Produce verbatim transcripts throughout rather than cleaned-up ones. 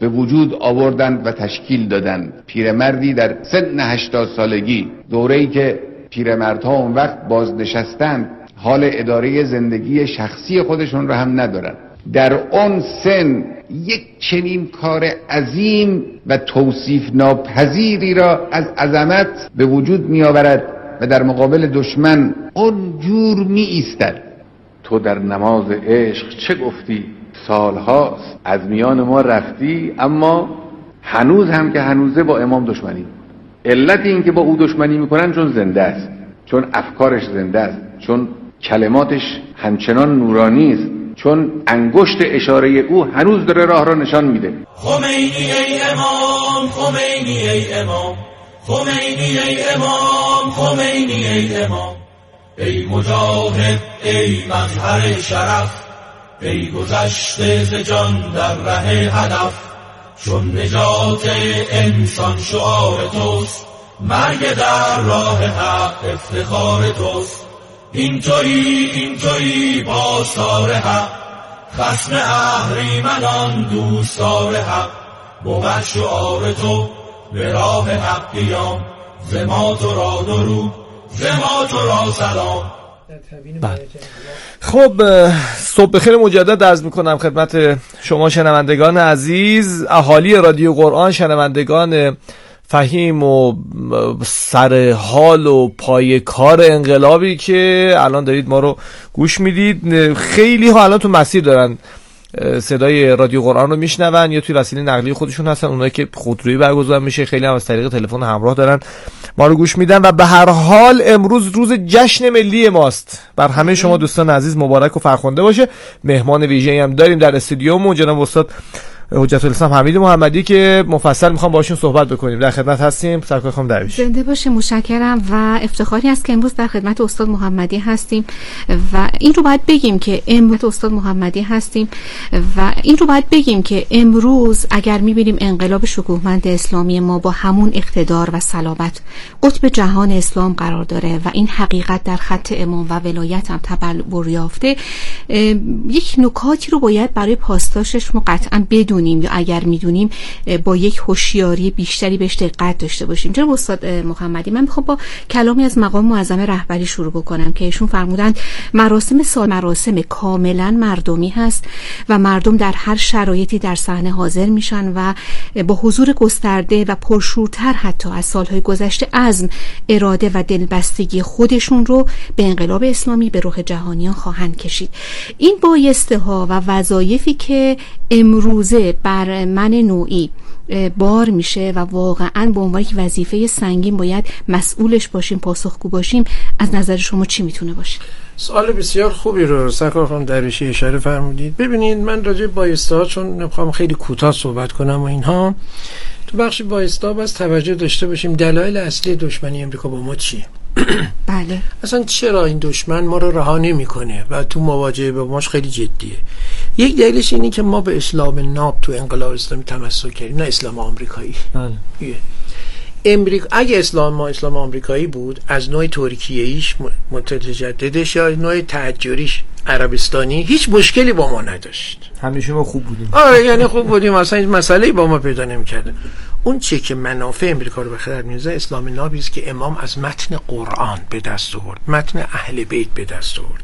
به وجود آوردند و تشکیل دادند. پیرمردی در سن هشتاد سالگی، دوره‌ای که پیرمردها اون وقت بازنشستند، حال اداره زندگی شخصی خودشون رو هم ندارن. در اون سن یک چنین کار عظیم و توصیف ناپذیری را از عظمت به وجود می آورد و در مقابل دشمن اونجور می ایستد. تو در نماز عشق چه گفتی؟ سالهاست از میان ما رفتی، اما هنوز هم که هنوزه با امام دشمنی. علت این که با او دشمنی میکنن چون زنده است، چون افکارش زنده است، چون کلماتش همچنان نورانی است، چون انگشت اشاره او هنوز داره راه را نشان میده. خمینی ای امام، خمینی ای امام، خمینی ای امام، خمینی ای امام، ای مجاهد، ای مظهر شرف، ای گذشته ز جان در ره هدف، چون نجات انسان شعار توست، مرگ در راه حق افتخار توست. این تویی، این تویی باستار حق، خصم اهریمنان دوستار حق، بود شعار تو به راه حق قیام، ز ما تو را درود، ز ما تو را سلام. خب صبح بخیر مجدد عرض میکنم خدمت شما شنوندگان عزیز، اهالی رادیو قرآن، شنوندگان فهیم و سر حال و پای کار انقلابی که الان دارید ما رو گوش میدید. خیلی ها الان تو مسیر دارن صدای رادیو قرآن رو میشنون یا توی وسیله نقلیه خودشون هستن، اونایی که خودرویی برگزار میشه، خیلی هم از طریق تلفن همراه دارن ما رو گوش میدن. و به هر حال امروز روز جشن ملی ماست، بر همه شما دوستان عزیز مبارک و فرخنده باشه. مهمان ویژه‌ای هم داریم در استودیومون، جناب استاد حجت الاسلام حمید محمدی که مفصل میخوام باشون صحبت بکنیم. در خدمت هستیم. سرکار خانم درویش. زنده باشه. متشکرم و افتخاری است که امروز در خدمت استاد محمدی هستیم و این رو باید بگیم که امروز استاد محمدی هستیم و این رو باید بگیم که امروز اگر میبینیم انقلاب شکوهمند اسلامی ما با همون اقتدار و صلابت قطب جهان اسلام قرار داره و این حقیقت در خط امام و ولایت هم تبلور یافته، یک نکاتی رو باید برای پاسداشتش ما قطعا بدونیم یا اگر میدونیم با یک هوشیاری بیشتری بهش دقت داشته باشیم. جناب استاد محمدی، من میخوام با کلامی از مقام معظم رهبری شروع بکنم که ایشون فرمودند مراسم سال مراسم کاملا مردمی هست و مردم در هر شرایطی در صحنه حاضر میشن و با حضور گسترده و پرشورتر حتی از سالهای گذشته عزم، اراده و دلبستگی خودشون رو به انقلاب اسلامی به رخ جهانیان خواهند کشید. این بایسته ها و وظایفی که امروزه بر من نوعی بار میشه و واقعا به عنوان یک وظیفه سنگین باید مسئولش باشیم، پاسخگو باشیم، از نظر شما چی میتونه باشه؟ سوال بسیار خوبی رو سرکار خانم درویشی اشاره فرمودید. ببینید من راجع به بایسته چون نمیخوام خیلی کوتاه صحبت کنم و اینها، تو بخش بایسته باز توجه داشته باشیم دلایل اصلی دشمنی امریکا با ما چیه. بله. اصلا چرا این دشمن ما رو رها نمیکنه و تو مواجهه با ماش خیلی جدیه. یک دلیلش اینه که ما به اسلام ناب تو انقلاب اسلامی تمسک کردیم، نه اسلام آمریکایی. بله. امریکا اگه اسلام ما اسلام آمریکایی بود، از نوع ترکیه‌ایش متجددش یا نوع تهجریش عربستانی هیچ مشکلی با ما نداشت. همیشه ما خوب بودیم. آره یعنی خوب بودیم، اصلا این مسئله‌ای با ما پیدا نمی‌کرد. اون چه که منافع امریکا رو به خطر می‌اندازه اسلام نابی است که امام از متن قرآن به دست آورد، متن اهل بیت به دست آورد.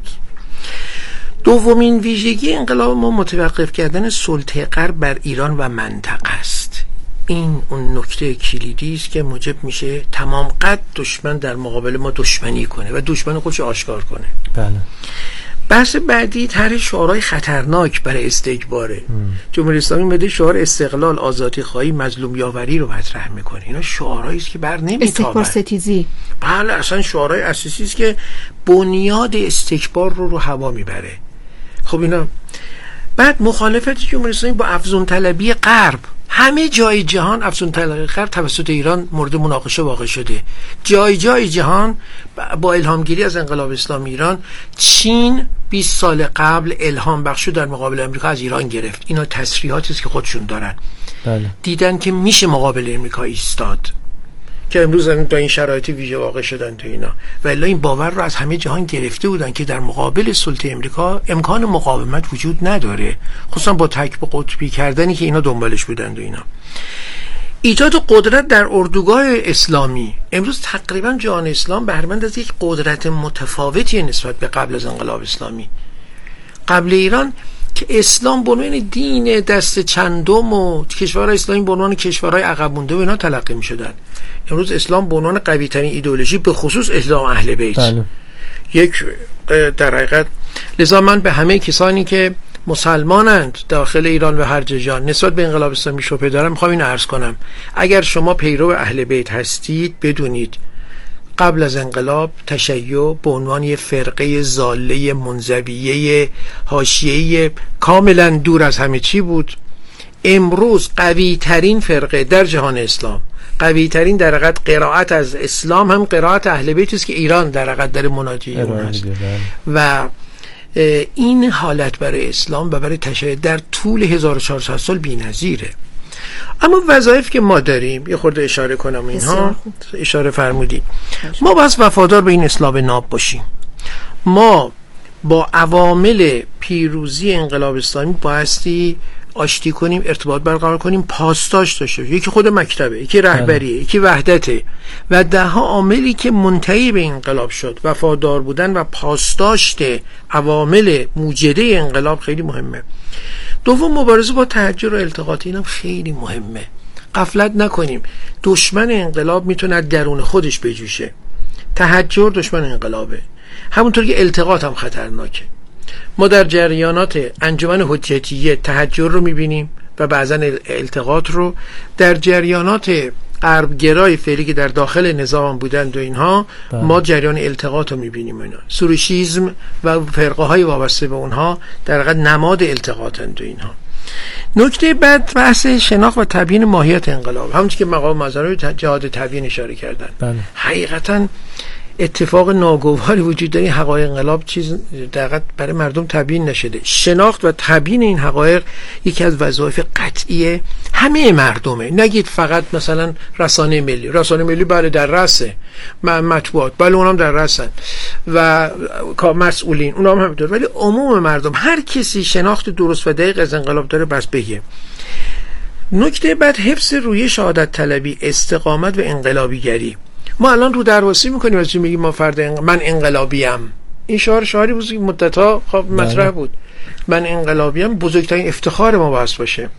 دومین ویژگی انقلاب ما متوقف کردن سلطه غرب بر ایران و منطقه است. این اون نکته کلیدی است که موجب میشه تمام قد دشمن در مقابل ما دشمنی کنه و دشمن خودش آشکار کنه. بله. بحث بعدی طرح شعارهای خطرناک برای استکباره. جمهوری اسلامی مده شعار استقلال، آزادی خواهی، مظلوم یاوری رو مطرح میکنه. اینا شعارهایی است که بر نمیتابه. استکبار ستیزی. بله اصلا شعارهای اساسی است که بنیاد استکبار رو رو هوا میبره. خب اینا بعد مخالفت جمهوری اسلامی با افزون طلبی غرب. همه جای جهان افزون طلبی غرب توسط ایران مورد مناقشه واقع شده. جای جای جهان با الهامگیری از انقلاب اسلامی ایران، چین بیست سال قبل الهام بخشو در مقابل امریکا از ایران گرفت. اینا تصریحاتی است که خودشون دارن. بله. دیدن که میشه مقابل امریکا ایستاد. که امروز با این شرایط ویژه واقع شدن تو اینا، ولی این باور رو از همه جهان گرفته بودن که در مقابل سلطه امریکا امکان مقاومت وجود نداره، خصوصا با تکب قطبی کردنی که اینا دنبالش بودن و اینا. ایجاد قدرت در اردوگاه اسلامی. امروز تقریبا جهان اسلام بهره‌مند از یک قدرت متفاوتی نسبت به قبل از انقلاب اسلامی. قبل ایران که اسلام به عنوان دین دست چندم و کشورهای اسلامی به عنوان کشورهای عقب مونده و اینا تلقی می‌شدن، امروز اسلام به عنوان قوی‌ترین ایدئولوژی به خصوص اسلام اهل بیت بله. یک در حقیقت لذا من به همه کسانی که مسلمانند داخل ایران و هر جا نسبت به انقلاب اسلامی شبهه دارم میخوام این عرض کنم، اگر شما پیرو اهل بیت هستید بدونید قبل از انقلاب تشیع به عنوان یه فرقه ضاله منزویه حاشیه‌ای کاملا دور از همه چی بود. امروز قوی ترین فرقه در جهان اسلام، قوی ترین در حقیقت قرائت از اسلام هم قرائت اهل بیت است که ایران در حقیقت در مناجی اون هست و این حالت برای اسلام و برای تشیع در طول هزار و چهارصد سال بی‌نظیره. اما وظایف که ما داریم یه خورده اشاره کنم اینها اشاره فرمودید، ما باید وفادار به این اسلام ناب باشیم. ما با عوامل پیروزی انقلاب اسلامی بایستی آشتی کنیم، ارتباط برقرار کنیم، پاسداش داشته باشیم. یکی خود مکتبه، یکی رهبریه، یکی وحدته و ده ها عاملی که منتهی به انقلاب شد. وفادار بودن و پاسداشت عوامل موجده انقلاب خیلی مهمه. دوم مبارزه با تحجر و التقاط، اینم خیلی مهمه. غفلت نکنیم، دشمن انقلاب میتونه درون خودش بجوشه. تحجر دشمن انقلابه، همونطور که التقاط هم خطرناکه. ما در جریانات انجمن حجتیه تحجر رو میبینیم و بعضا التقاط رو، در جریانات غربگرای فعلی که در داخل نظام بودند و اینها بله. ما جریان التقاط رو میبینیم. اینا سروشیزم و فرقه های وابسته به اونها در حقیقت نماد التقاطند و اینها. نکته بعد بحث شناخت و تبیین ماهیت انقلاب، همونطور که مقام مظاهر جهاد تبیین اشاره کردن. بله. حقیقتا اتفاق ناگواری وجود داره، حقایق انقلاب چیز دقیقاً برای مردم تبیین نشده. شناخت و تبیین این حقایق یکی از وظایف قطعی همه مردمه. نگید فقط مثلا رسانه ملی، رسانه ملی بله در رأسه، مطبوعات بله اونام در رأسن و مسئولین اونام همینطور، ولی عموم مردم هر کسی شناخت درست و دقیق از انقلاب داره بس بگه. نکته بعد حفظ روی شهادت طلبی، استقامت و انقلابیگری. ما الان رو درواسی میکنیم از چی میگیم ما فرد انق... من انقلابیم. این شعار شعاری بود که مدت‌ها خب مطرح بود. من انقلابیم بزرگترین افتخار ما باید باشه.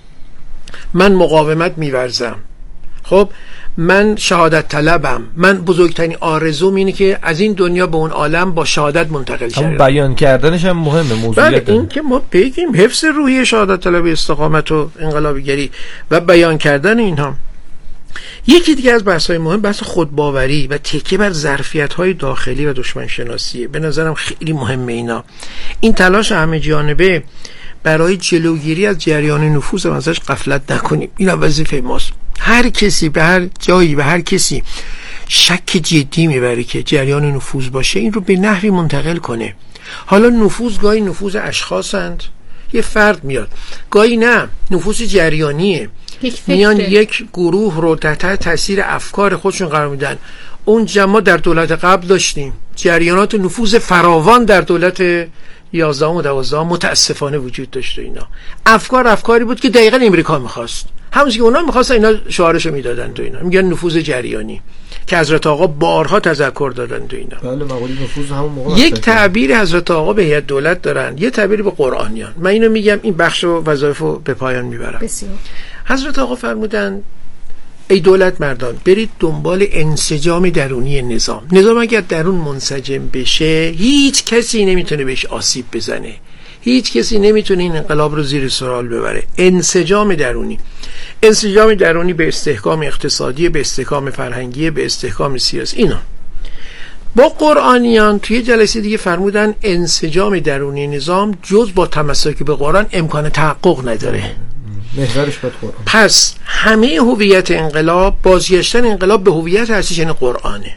من مقاومت میورزم. خب من شهادت طلبم. من بزرگترین آرزوم اینه که از این دنیا به اون عالم با شهادت منتقل شم. بیان کردنش هم مهمه، موضوعیت. بله این که ما بگیم حفظ روحی شهادت طلبی، استقامت و انقلابیگری و بیان کردن اینها. یکی دیگه از بحث‌های مهم بحث خودباوری و تکیه بر ظرفیت‌های داخلی و دشمن شناسیه. به نظرم خیلی مهمه اینا. این تلاش همه جانبه برای جلوگیری از جریان نفوذ و ازش غفلت نکنیم. این وظیفه ماست. هر کسی به هر جایی به هر کسی شک جدی میبره که جریان نفوذ باشه، این رو به نحوی منتقل کنه. حالا نفوذ گاهی نفوذ اشخاصند، یه فرد میاد، گاهی نه نفوذ جریانیه، میان یک گروه رو تحت تاثیر افکار خودشون قرار میدن. اون جماعت در دولت قبل داشتیم جریانات نفوذ فراوان در دولت یازدهم و دوازدهم متاسفانه وجود داشت. اینا افکار افکاری بود که دقیقاً امریکا میخواست، همونش که اونا میخواستن اینا شعارشو میدادن تو اینا، میگن نفوذ جریانی که حضرت آقا بارها تذکر دادن تو اینا. بله مقوله نفوذ همون موقع یک تعبیر حضرت آقا به هیئت دولت دارن، یه تعبیر به قرآنیان. من اینو میگم این بخش و وظایفو به پایان میبرم. بسیار. حضرت آقا فرمودن ای دولت مردان برید دنبال انسجام درونی نظام. نظام اگر درون منسجم بشه هیچ کسی نمیتونه بهش آسیب بزنه، هیچ کسی نمیتونه این انقلاب رو زیر سوال ببره. انسجام درونی، انسجام درونی به استحکام اقتصادی، به استحکام فرهنگی، به استحکام سیاسی. اینا با قرآنیان توی جلسه دیگه فرمودن انسجام درونی نظام جز با تمسک به قرآن امکان تحقق نداره. محورش باید قرآن. پس همه هویت انقلاب، بازگشتن انقلاب به هویت اصلیش یعنی قرآنه.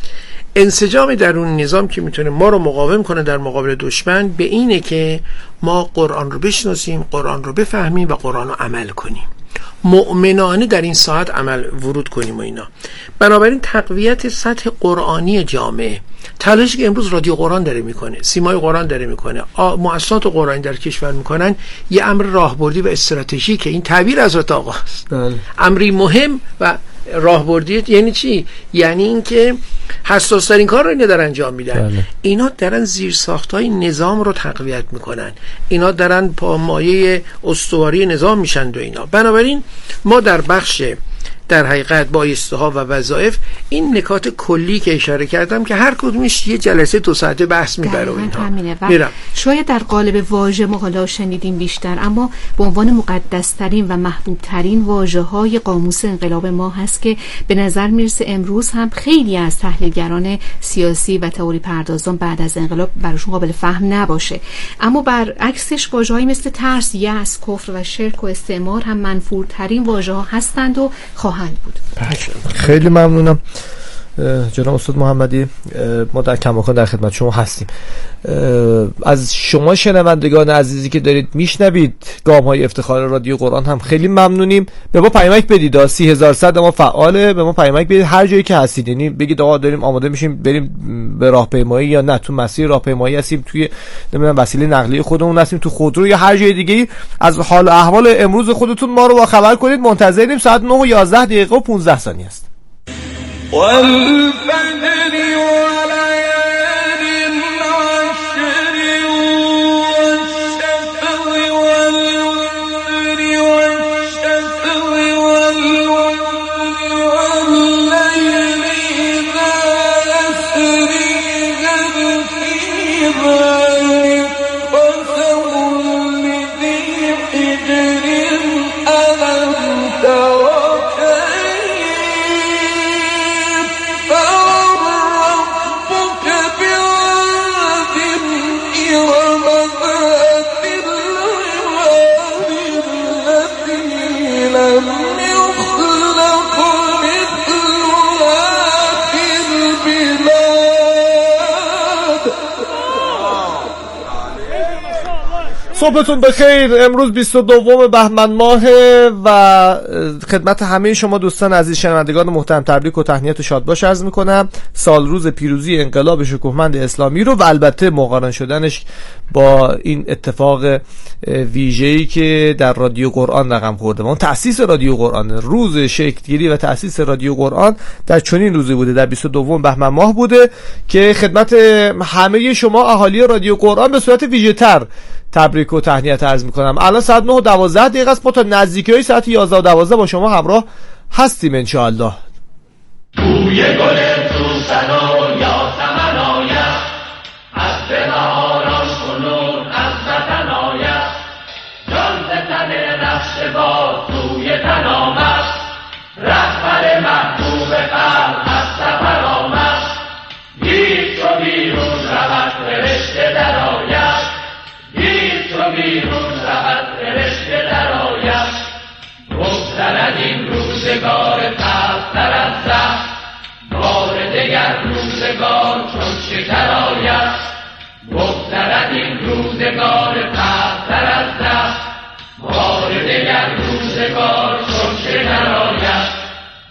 انسجام درون نظام که میتونه ما رو مقاوم کنه در مقابل دشمن به اینه که ما قرآن رو بشناسیم، قرآن رو بفهمیم و قرآن رو عمل کنیم. مؤمنانه در این ساعت عمل ورود کنیم و اینا. بنابراین تقویت سطح قرآنی جامعه، تلاشی که امروز رادیو قرآن داره میکنه، سیمای قرآن داره میکنه، مؤسسات قرآنی در کشور میکنن، یه امر راهبردی و استراتژی که این تعبیر حضرت آقاست. امری مهم و راهبردی یعنی چی؟ یعنی اینکه حساس ترین کار رو اینا دارن انجام میدن. بله. اینا دارن زیر ساختای نظام رو تقویت میکنن، اینا دارن پامایه استواری نظام میشن و اینا. بنابراین ما در بخش در حقیقت بایسته‌ها و وظایف این نکات کلی که اشاره کردم که هر کدومش یه جلسه دو ساعته بحث میبره و اینا. شاید در قالب واژه ما حالا شنیدیم بیشتر، اما به عنوان مقدس‌ترین و محبوب‌ترین واژه‌های قاموس انقلاب ما هست که به نظر میرسه امروز هم خیلی از تحلیلگران سیاسی و تئوری پردازان بعد از انقلاب براشون قابل فهم نباشه. اما برعکسش واژه‌هایی مثل ترس، یأس، کفر و شرک و استعمار هم منفورترین واژه‌ها هستند و خواهند بود. خیلی ممنونم جناب استاد محمدی، ما در کماکان در خدمت شما هستیم. از شما شنوندگان عزیزی که دارید میشنوید گام‌های افتخار رادیو قرآن هم خیلی ممنونیم. به ما پیامک بدید، سی هزار و صد ما فعاله، به ما پیامک بدید هر جایی که هستید، یعنی بگید آقا داریم آماده میشیم بریم به راهپیمایی یا نه تو مسیر راهپیمایی هستیم، توی نمیدونم وسیله نقلیه خودمون هستیم، تو خودرو یا هر جای دیگه، از حال و احوال امروز خودتون ما رو با خبر کنید. منتظریم. ساعت نه و یازده دقیقه و پانزده ثانیه است. والفجر وليال عشر والشفع والوتر والشفع والوتر والليل إذا يسري هل في ذلك قسم لذي حجر ألم تر صبحتون بخیر. امروز بیست و دوم بهمن ماه و خدمت همه شما دوستان عزیز شنوندگان محترم تبریک و تهنیت و شادباش عرض میکنم. سال روز پیروزی انقلاب شکوهمند اسلامی رو و البته مقارن شدنش با این اتفاق ویژه‌ای که در رادیو قرآن رقم خورده. اون تأسیس رادیو قرآن، روز شکل‌گیری و تأسیس رادیو قرآن در چنین روزی بوده، در بیست و دوم بهمن ماه بوده که خدمت همه شما اهالی رادیو قرآن به صورت ویژه‌تر تبریک و تهنیت عرض میکنم. الان ساعت نه و دوازده دقیقه است. ما تا نزدیکی ساعت یازده و دوازده با شما همراه هستیم ان شاء الله. توی گل سوسن و یاسمن آید، از بهاران کنون از وطن آید، جان ز تن رفته باز توی تن آمد، رهبر محبوب خلق از سفر آمد، دید چو بیرون رود فرشته در آید، دید چو بیرون رود فرشته در آید، بگذرد این روزگار تلختر از زهر، بار دگر روزگار چون شکر آید، بگذرد این روزگار تلختر از زهر، بار دگر روزگار چون شکر آید.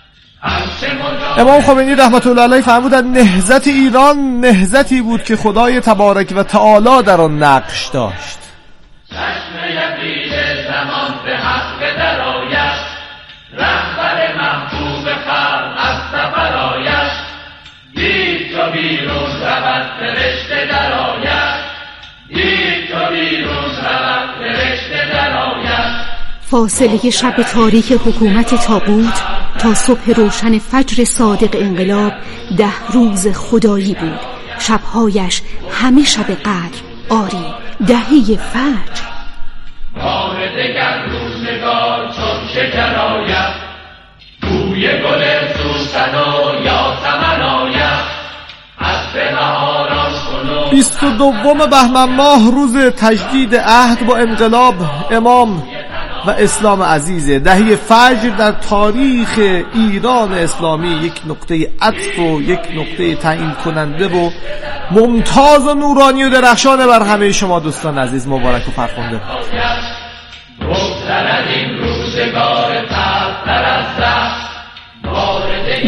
امام خمینی رحمت الله علیه فرمودند نهضت ایران نهضتی بود که خدای تبارک و تعالی در آن نقش داشت. چشم یقین زمان به حق در آید، رهبر محبوب خلق از سفر آید، دید چو بیرون رود فرشته در آید، دید چو بیرون رود فرشته در آید. فاصله شب تاریک حکومت طاغوت تا صبح روشن فجر صادق انقلاب ده روز خدایی بود. شبهایش همه شب قدر، آری دهه فجر. بار دگر روزگار چون شکر آید، بوی گل سوسن و یاسمن آید، از بهاران کنون. بیست و دوم بهمن ماه روز تجدید عهد با انقلاب امام و اسلام عزیزه. دهه فجر در تاریخ ایران اسلامی یک نقطه عطف و یک نقطه تعیین کننده و ممتاز و نورانی و درخشانه بر همه شما دوستان عزیز مبارک و فرخنده. بگذرد این روزگار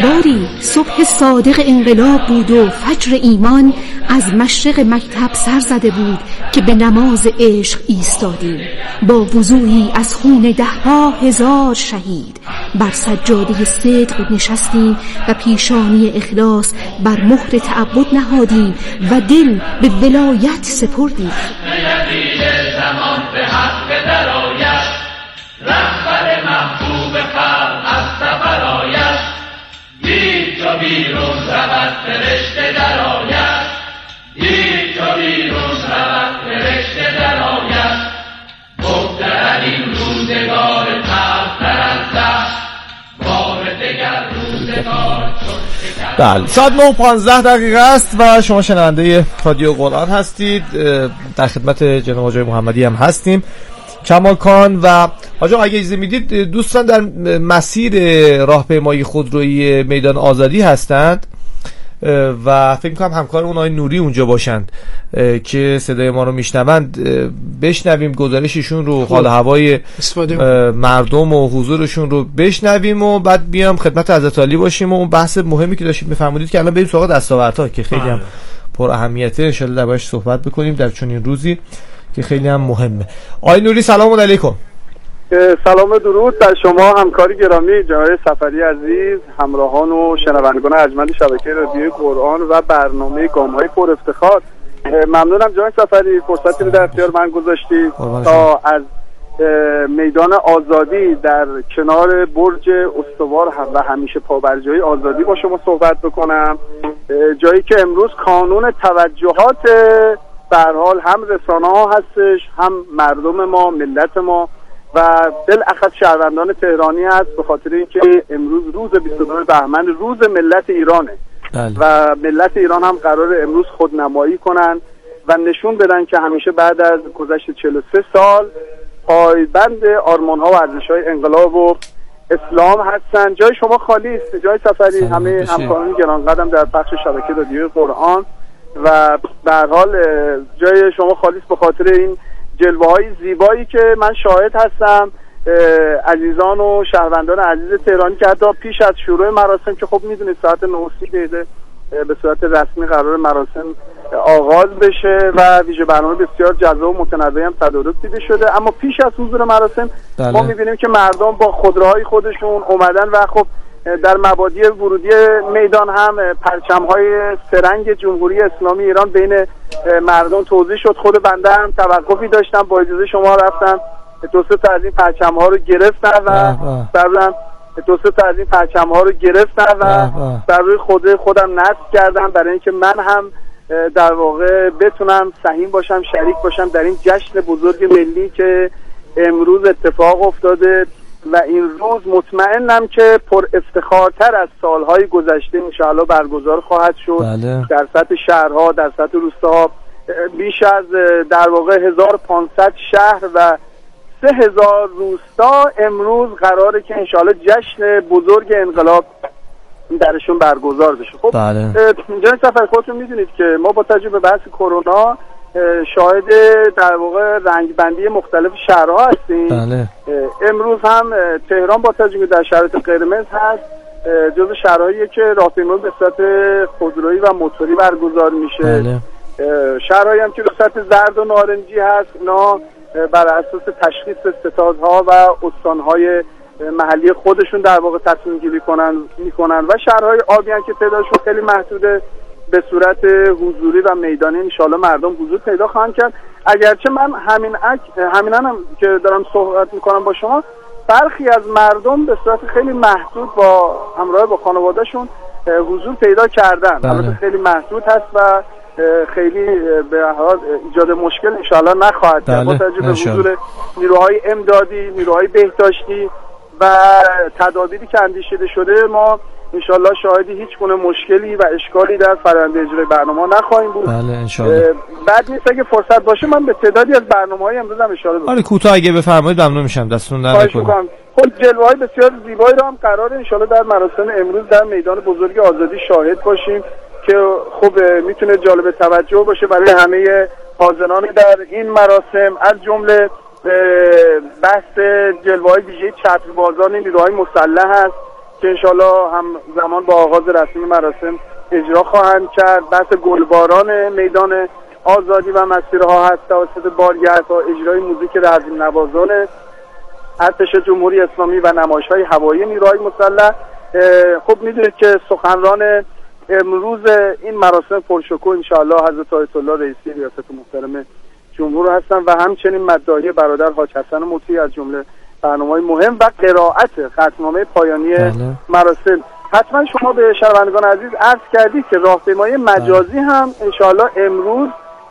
باری صبح صادق انقلاب بود و فجر ایمان از مشرق مکتب سر زده بود که به نماز عشق ایستادیم با وضوعی از خون ده ها هزار شهید. بر سجاده صدق نشستیم و پیشانی اخلاص بر مهر تعبد نهادیم و دل به ولایت سپردیم. زمان به حق درآید، رهبر محبوب خلق از سفر آید، دید چو بیرون رود فرشته درآید، دید چو بیرون رود فرشته درآید، بگذرد این روزگار تلختر از دست، بار دگر روزگار چون بله، ساعت نه و پانزده دقیقه است و شما شنونده رادیو قرآن هستید. در خدمت جناب آقای محمدی هم هستیم، کماکان. و آقا اگه اجازه میدید، دوستان در مسیر راهپیمایی خودرویی میدان آزادی هستند و فکر می‌کنم همکار اون آقای نوری اونجا باشند که صدای ما رو میشنوند. بشنویم گزارششون رو، حال هوای مردم و حضورشون رو بشنویم و بعد بیام خدمت حضرت علی باشیم و اون بحث مهمی که داشتید بفرمایید که الان بریم سراغ دستاوردها که خیلی هم پر اهمیته، ان شاءالله دربارش صحبت بکنیم در چنین روزی که خیلی هم مهمه. آقای نوری سلام علیکم. سلام درود بر شما همکاری گرامی جناب سفری عزیز، همراهان و شنوندگان ارجمند شبکه رادیوی قرآن و برنامه گام‌های پر افتخار. ممنونم جناب سفری فرصتی رو در اختیار من گذاشتید تا از میدان آزادی در کنار برج استوار هم و همیشه پابرجای آزادی با شما صحبت بکنم، جایی که امروز کانون توجهات به هر حال هم رسانه ها هستش، هم مردم ما، ملت ما و بالاخص شهروندان تهرانی هست، به خاطر اینکه امروز روز بیست و دو بهمن روز ملت ایرانه. بله. و ملت ایران هم قرار امروز خودنمایی کنن و نشون بدن که همیشه بعد از گذشت چهل و سه سال پایبند آرمان‌ها و ارزش‌های انقلاب و اسلام هستن. جای شما خالی است جای سفری، همه همکاران گرانقدرم در بخش شبکه رادیوی قرآن و به هر حال جای شما خالی است به خاطر این جلوه‌های زیبایی که من شاهد هستم. عزیزان و شهروندان عزیز تهرانی که حتی پیش از شروع مراسم که خب میدونید ساعت نه و سی دقیقه به صورت رسمی قرار مراسم آغاز بشه و ویژه برنامه بسیار جذاب و متنوعی هم تدارک دیده شده، اما پیش از حضور مراسم بله. ما میبینیم که مردم با خودروهای خودشون اومدن و خب در مبادی ورودی میدان هم پرچم‌های سرنگ جمهوری اسلامی ایران بین مردم توزیع شد. خود بنده هم توقفی داشتم، با اجازه شما رفتم دو سه تا از این پرچم‌ها رو گرفتم و بعدم دو سه تا از این پرچم‌ها رو گرفتم و بر روی خود خودم نصب کردم برای اینکه من هم در واقع بتونم سهیم باشم، شریک باشم در این جشن بزرگ ملی که امروز اتفاق افتاده و این روز مطمئنم که پر افتخارتر از سالهای گذشته انشاءالله برگزار خواهد شد. بله. در سطح شهرها، در سطح روستاها بیش از در واقع هزار و پانصد شهر و سه هزار روستا امروز قراره که انشاءالله جشن بزرگ انقلاب درشون برگزار بشه. خب بله. جناب سفر خودتون میدونید که ما با تجربه بحث کرونا شاهد در واقع رنگبندی مختلف شهرها هستیم. بله. امروز هم تهران با تجربه در شرایط قرمز هست، جزو شهرهاییه که راهپیمایی به صورت خودرویی و موتوری برگزار میشه. بله. شهرهایی هم که به صورت زرد و نارنجی هست، اینا بر اساس تشخیص ستادها و استانهای محلی خودشون در واقع تصمیم گیری کنن میکنن و شهرهای آبی هم که تعدادشون خیلی محدوده به صورت حضوری و میدانی انشالله مردم حضور پیدا خواهند کرد. اگرچه من همین اک همین هم که دارم صحبت میکنم با شما، برخی از مردم به صورت خیلی محدود با همراه با خانوادهشون حضور پیدا کردن. البته خیلی محدود هست و خیلی به حال ایجاد مشکل انشالله نخواهد کرد. با توجه به حضور نیروهای امدادی، نیروهای بهداشتی و تدابیری که اندیشیده شده، ما انشالله شاهدی هیچ گونه مشکلی و اشکالی در فرآیند اجرای برنامه نخواهیم بود. بله انشالله. بعد نیست اگه فرصت باشه من به تعدادی از برنامه‌های امروز هم اشاره بکنم. آره کوتاه اگه بفرمایید ممنون میشم. دستتون در نکنه. خب جلوه‌های بسیار زیبایی رو هم قراره انشالله در مراسم امروز در میدان بزرگ آزادی شاهد باشیم که خب میتونه جالب توجه باشه برای همه حاضران در این مراسم، از جمله بحث جلوه‌های ویژه چتربازان نیروهای مسلح هست که انشالله هم زمان با آغاز رسمی مراسم اجرا خواهند کرد. بحث گلباران میدان آزادی و مسیرها هست توسط بارگردها، اجرای موزیک رزم نوازان ارتش جمهوری اسلامی و نمایش‌های هوایی نیروهای مسلح. خب میدونید که سخنران امروز این مراسم پرشکوه انشاءالله حضرت آیت الله رئیسی ریاست محترم جمهور هستن و همچنین مداحی برادر حاج حسن مطیع از جمله برنامه‌های مهم و قرائت ختمنامه پایانی بله. مراسم. حتما شما به شنوندگان عزیز عرض کردید که راهپیمایی مجازی هم انشاءالله امروز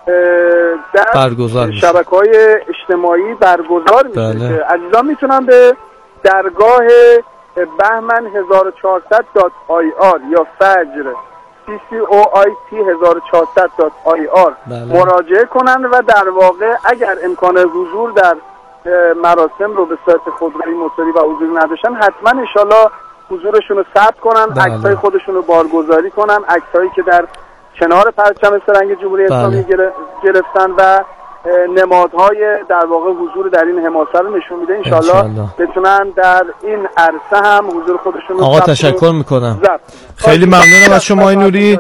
در شبکه‌های اجتماعی برگزار میشه بله. که عزیزان میتونن به درگاه بهمن هزار و چهارصد دات آی آر یا فجر سی سی او آی تی هزار و چهارصد دات آی آر بله. مراجعه کنن و در واقع اگر امکان حضور در مراسم رو به صورت خودروئی موتوری و حضوری نداشتن حتما انشالله حضورشون رو ثبت کنن، بله. عکسای خودشون رو بارگذاری کنن، عکسایی که در کنار پرچم سه‌رنگ جمهوری اسلامی بله. گرفتن و نمادهای در واقع حضور در این حماسه رو نشون میده. انشالله بتونن در این عرصه هم حضور خودشون رو آقا تشکر میکنم زبط. خیلی ممنونم از شما نوری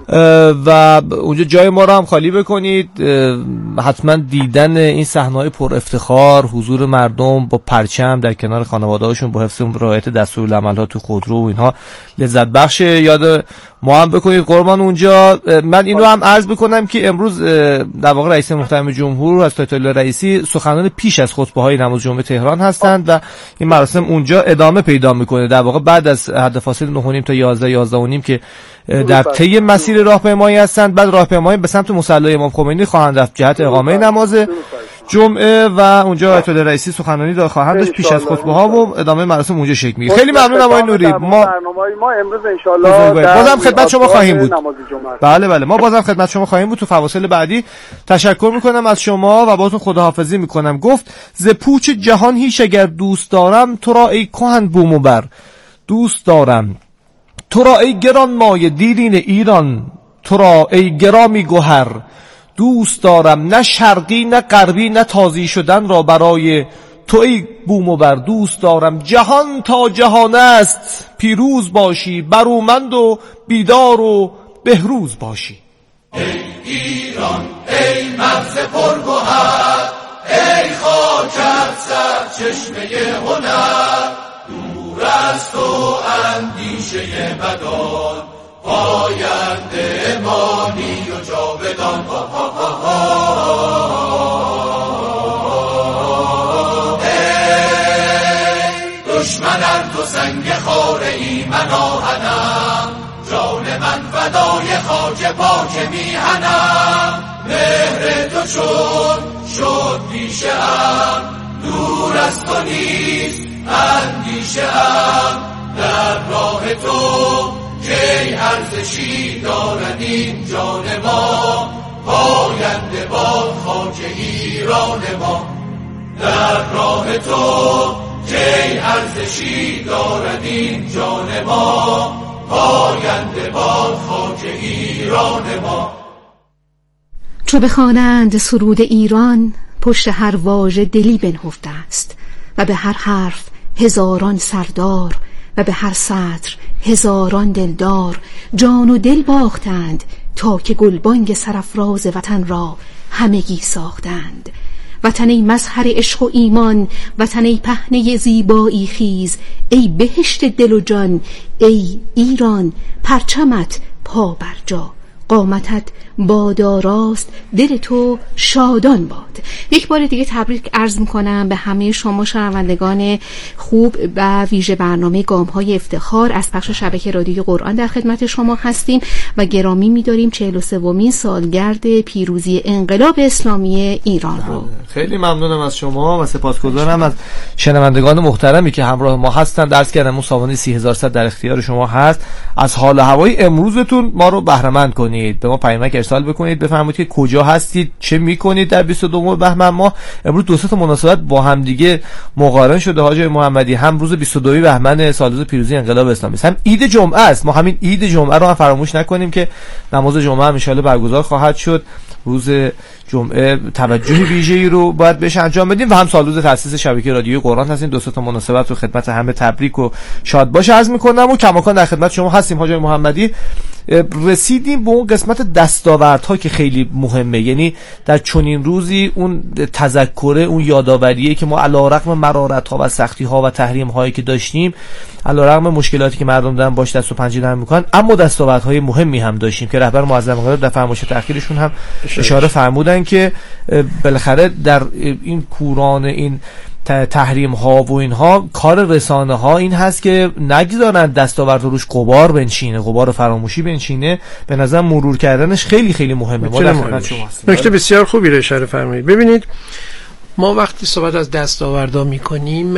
و اونجا جای ما رو هم خالی بکنید. حتما دیدن این صحنه‌های پر افتخار، حضور مردم با پرچم در کنار خانواده‌هاشون با حفظ رعایت دستورالعمل‌ها تو خودرو و اینها لذت بخش. یاد ما هم بکنید قربان اونجا. من این رو هم عرض بکنم که امروز در واقع رئیس محترم جمهور از آیت الله رئیسی سخنان پیش از خطبه‌های نماز جمعه تهران هستند و این مراسم اونجا ادامه پیدا میکنه. در واقع بعد از حد فاصله نه و نیم تا یازده یازده و نیم که در طی مسیر راهپیمایی هستند، بعد راهپیمایی به سمت مصلی امام خمینی خواهند رفت جهت اقامه نماز جمعه و اونجا آیت الله رئیسی سخنرانی داشت خواهند داشت پیش از خطبه ها و ادامه مراسم اونجا شکل میگیره. خیلی ممنونم آقای نوری. ما برنامه‌های ما امروز ان شاءالله بازم خدمت شما خواهیم بود. بله بله ما بازم خدمت شما خواهیم بود تو فواصل بعدی. تشکر میکنم از شما و باهاتون خداحافظی میکنم. گفت ز پوچ جهان هیچ اگر دوست دارم تو را ای کهن بوم و بر، دوست دارم تو را ای گران مایه دیرین ایران، تو را ای گرامی گوهر، دوست دارم نه شرقی نه غربی نه تازی شدن را برای تو ای بوم و بر، دوست دارم جهان تا جهان است پیروز باشی، برومند و بیدار و بهروز باشی. ای ایران ای مغز پرگوهر، ای خاکت سرچشمه هنر، دور از تو اندیشه بدان، پاینده مانی و جاودان. ای دشمنان تو سنگ خاره ای من آهنم، جان من فدای خاک پاک میهنم، مهر تو چون شد پیشه ام، دور از تو نیست اندیشه ام، در راه تو کی ارزشی دارد این جان ما، پاینده باد خاک ایران ما، در راه تو کی ارزشی دارد این جان ما، پاینده باد خاک ایران ما. چو بخوانند سرود ایران، پشت هر واژه دلی بنهفته است و به هر حرف هزاران سردار و به هر سطر هزاران دلدار، جان و دل باختند تا که گلبانگ سرافراز وطن را همگی ساختند. وطن ای مظهر عشق و ایمان، وطن ای پهنه زیبایی خیز، ای بهشت دل و جان، ای ایران پرچمت پا بر جا، قامتت باداراست، دل تو شادان باد. یک بار دیگه تبریک عرض میکنم به همه شما شنوندگان خوب و ویژه برنامه گام‌های افتخار از پخش شبکه رادیوی قرآن در خدمت شما هستیم و گرامی می‌داریم چهل و سومین سالگرد پیروزی انقلاب اسلامی ایران رو. خیلی ممنونم از شما و سپاسگزارم از شنوندگان محترمی که همراه ما هستند. درس کردم اون ساوانه سی هزار و صد در اختیار شما هست. از حال و هوای امروزتون ما رو بهره مند کنید. بکنید، به ما پیامک ارسال بکنید، بفرمایید که کجا هستید، چه میکنید در بیست و دوم بهمن ماه. امروز دو سه تا مناسبت با هم دیگه مقارن شده حاج محمدی، هم روز بیست و دوم بهمن سال روز پیروزی انقلاب اسلامی است، هم عید جمعه است. ما همین عید جمعه رو هم فراموش نکنیم که نماز جمعه هم ان شاءالله برگزار خواهد شد. روز جمعه توجه ویژه‌ای رو باید بهش انجام بدیم و هم سال روز تأسیس شبکه رادیوی قرآن هستیم. دو سه تا مناسبت رو خدمت همه تبریک و شاد باش عرض می‌کنم و کماکان در خدمت شما هستیم حاج محمدی. رسیدیم به اون قسمت دستاوردها که خیلی مهمه، یعنی در چنین روزی اون تذکره، اون یاداوریه که ما علیرغم مرارت‌ها و سختی‌ها و تحریم‌هایی که داشتیم، علیرغم مشکلاتی که مردم دارن باش دست و پنجه نرم می‌کنن، اما دستاوردهای مهمی هم داشتیم که رهبر معظم انقلاب در فرمایش تأخیرشون هم اشاره فرمودن که بالاخره در این کوران این تحریم ها و اینها کار رسانه ها این هست که نگذارن دستاورد روش غبار بنشینه، غبار فراموشی بنشینه. به نظر مرور کردنش خیلی خیلی مهمه. ما در خدمت شما هستیم. نکته بسیار خوبی رو اشاره فرمایید. ببینید ما وقتی صحبت از دستاوردا میکنیم،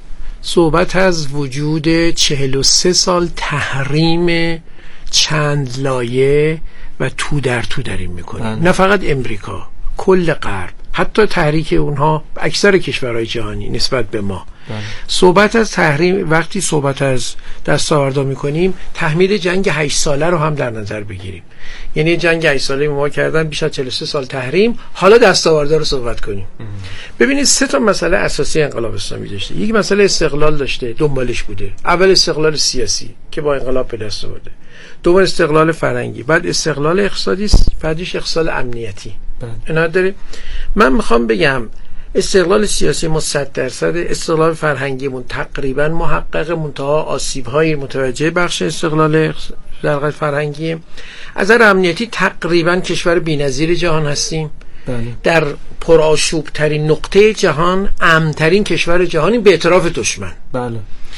صحبت از وجود چهل و سه سال تحریم چند لایه و تو در تو داریم میکنیم. نه فقط امریکا، کل غرب، حتی تحریک اونها اکثر کشورهای جهانی نسبت به ما. بله. صحبت از تحریم، وقتی صحبت از دستاوردا میکنیم، تحمیل جنگ هشت ساله رو هم در نظر بگیریم. یعنی جنگ هشت ساله ما کردن، بیش از چهل و سه سال تحریم، حالا دستاوردا رو صحبت کنیم. ام. ببینید سه تا مسئله اساسی انقلاب اسلامی داشته. یک مسئله استقلال داشته، دنبالش بوده. اول استقلال سیاسی که با انقلاب به دست آورده. دوم استقلال فرهنگی، بعد استقلال اقتصادی، بعدش استقلال امنیتی. اینا داره. من میخوام بگم استقلال سیاسی ما صد درصد، استقلال فرهنگیمون تقریبا محقق، منتها آسیب‌های متوجه بخش استقلال در فرهنگی. از نظر امنیتی تقریبا کشور بی‌نظیر جهان هستیم. بله. در پرآشوب ترین نقطه جهان، امن ترین کشور جهانی به اعتراف دشمن. بله.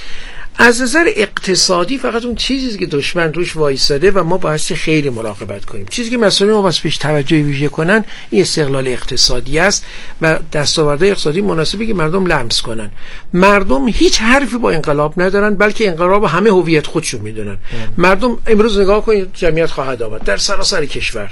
از نظر اقتصادی فقط اون چیزی که دشمن روش وایساده و ما باید خیلی مراقبت کنیم، چیزی که مسئولین ما باید پیش توجه ویژه کنن، این استقلال اقتصادی است و دستاوردهای اقتصادی مناسبی که مردم لمس کنن. مردم هیچ حرفی با انقلاب ندارن، بلکه انقلاب همه هویت خودشون میدونن. مردم امروز نگاه کنید، جمعیت خواهد آمد در سراسر کشور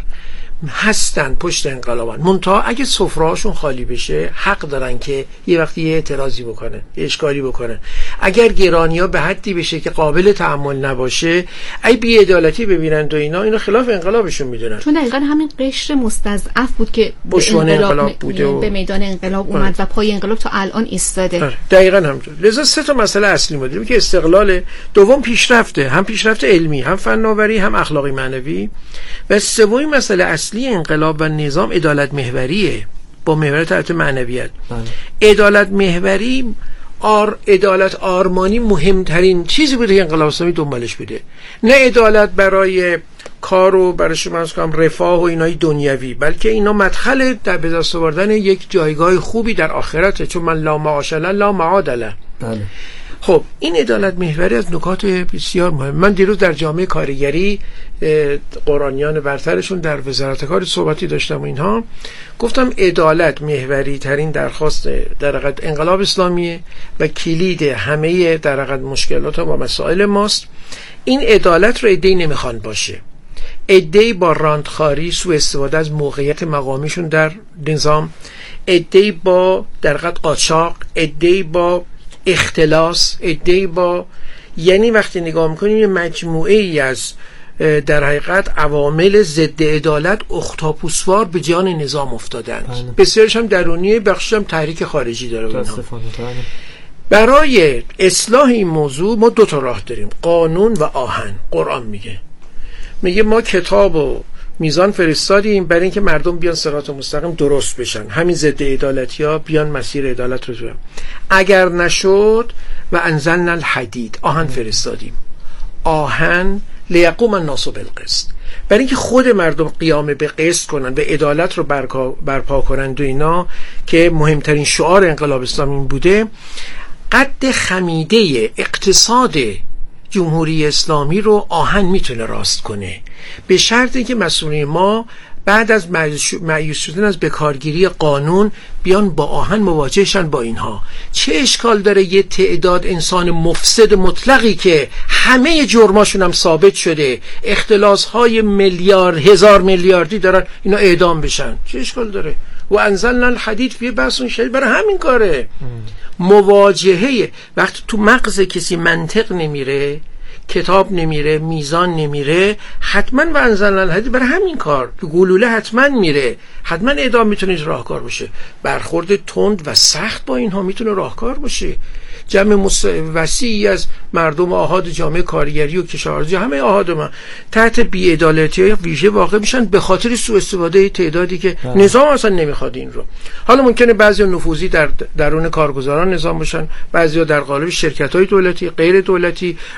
هستن پشت انقلابن، منتها اگه سفره‌هاشون خالی بشه حق دارن که یه وقتی یه اعتراضی بکنن، یه اشکالی بکنن. اگر گرانی‌ها به حدی بشه که قابل تحمل نباشه، ای بی‌عدالتی ببینن و اینا اینا خلاف انقلابشون میدونن. چون دقیقاً همین قشر مستضعف بود که انقلاب, انقلاب بوده و... به میدان انقلاب اومد آره. و پای انقلاب تا الان ایستاده. آره. دقیقاً همونطور. لذا سه تا مسئله اصلی ما داریم که استقلال، دوم پیشرفته، هم پیشرفت علمی، هم فناوری، هم اخلاقی معنوی، و سومین مسئله اصلی انقلاب و نظام عدالت محوریه با محور تحت معنویت. بله. عدالت محوری، آر عدالت آرمانی مهمترین چیزی بوده که انقلاب اسلامی دنبالش بوده، نه عدالت برای کار و برای شما از کام رفاه و اینای دنیوی، بلکه اینا مدخل در به دست آوردن یک جایگاه خوبی در آخرته، چون من لا معاش له لا معاد له. بله. خب این عدالت محوری از نکات بسیار مهم. من دیروز در جامعه کارگری قرآنیان برترشون در وزارت کار صحبتی داشتم و اینها گفتم عدالت محوری ترین درخواست در حقیقت انقلاب اسلامیه و کلید همه در حقیقت مشکلات و مسائل ماست. این عدالت رو عده‌ای نمیخوان باشه، عده‌ای با راندخاری، سوء استفاده از موقعیت مقامیشون در نظام، عده‌ای با در حقیقت قاچاق، عده‌ای با اختلاس، عده‌ای با، یعنی وقتی نگاه میکنیم یه مجموعه ای از در حقیقت عوامل ضد عدالت اختاپوسوار به جان نظام افتادند. بسیارش هم درونی، بخشش هم تحریک خارجی داره. برای اصلاح این موضوع ما دو تا راه داریم، قانون و آهن. قرآن میگه میگه ما کتاب و میزان فرستادیم برای اینکه مردم بیان صراط مستقیم درست بشن، همین ضد عدالتی ها بیان مسیر عدالت رو برن. اگر نشد و انزلنا الحدید، آهن فرستادیم. آهن لیقوم الناس بالقسط، برای اینکه خود مردم قیام به قسط کنن، به عدالت رو برپا کنن و اینا که مهمترین شعار انقلاب اسلامی بوده. قد خمیده اقتصاد جمهوری اسلامی رو آهن میتونه راست کنه، به شرطی که مسئولین ما بعد از مایوس شدن از بکارگیری قانون بیان با آهن مواجهشن با اینها. چه اشکال داره یه تعداد انسان مفسد مطلقی که همه جرماشون هم ثابت شده، اختلاس‌های میلیارد هزار میلیاردی دارن، اینا اعدام بشن؟ چه اشکال داره؟ و انزلنا الحدید فیه بأس شدید، برای همین کاره. مواجهه وقتی تو مغز کسی منطق نمیره، کتاب نمیره، میزان نمیره، حتما و انزلنا الحدید برای همین کار که گلوله حتما میره، حتما اعدام میتونه راهکار باشه. برخورد تند و سخت با اینها میتونه راهکار باشه. جمع مس... وسیعی از مردم آحاد جامعه کارگری و کشاورزی، همه آحاد ما تحت بی‌عدالتی ویژه واقع میشن به خاطر سوء استفاده تعدادی که ده. نظام اصلا نمیخواد این رو. حالا ممکنه بعضی نفوذی در درون کارگزاران نظام باشن، بعضیا در قالب شرکت‌های دولتی، غیر دولتی،